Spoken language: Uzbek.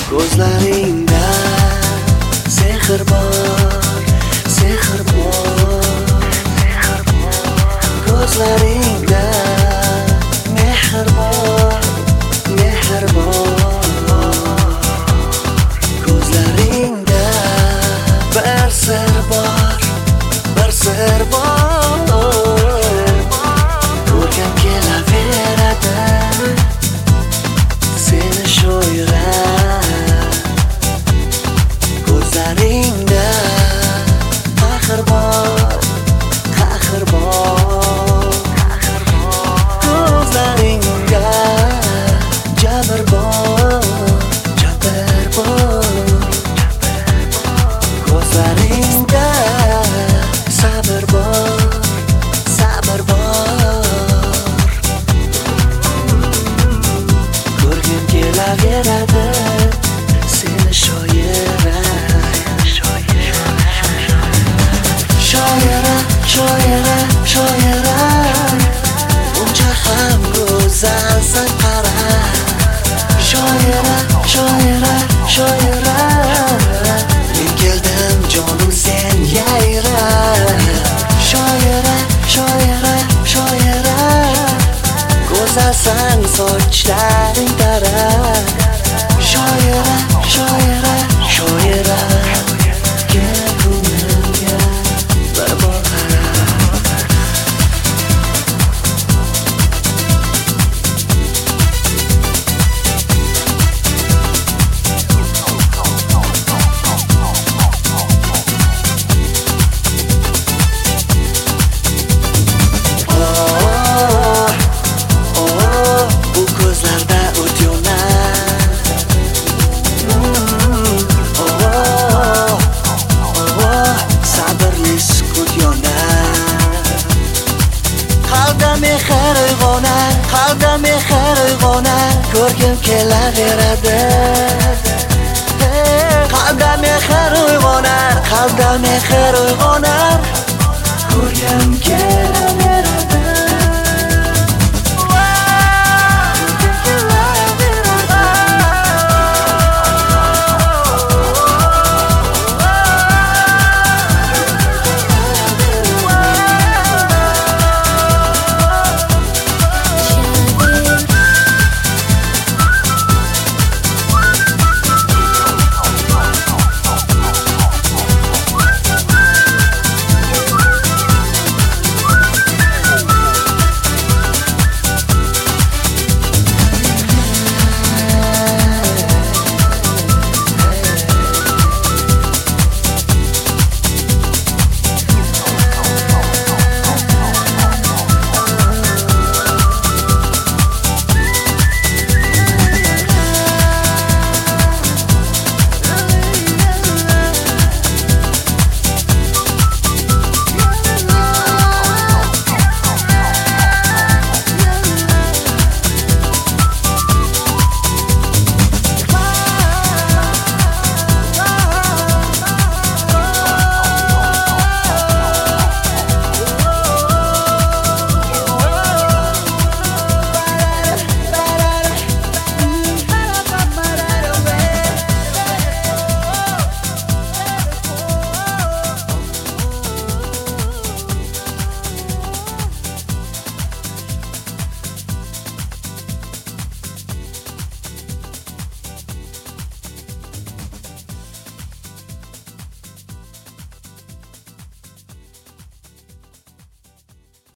Ko'zlaringda sehr bor, sehr bor. Ko'zlaringda mehr bor, mehr bor. Ko'zlaringda bir sir bor, bir sir bor. Ko'rgim kelaveradi seni sho'yra. Ko'zlaringda qahr bor, qahr bor. Ko'zlaringda jabr bor, jabr bor. Ko'zlaringda sabr bor, sabr bor. Ko'rgim kelaveradi seni sho'yra. Sho'yra, sho'yra, sho'yra. Uncha ham go'zalsan qara. Sho'yra, sho'yra, sho'yra. Men keldim jonim sen yayra. Sho'yra, sho'yra, sho'yra. Go'zalsan sochlaring tara. Sho'yra, sho'yra, sho'yra. Kel ko'nglimga bir bor qara. Bu ko'zlarda o't yonar. Sabrli sukut yonar. Qalbda mehr uyg'onar, qalbda mehr uyg'onar. Ko'rgim kelaveradi. Qalbda mehr uyg'onar, qalbda mehr uyg'onar. Ko'rgim kelaveradi.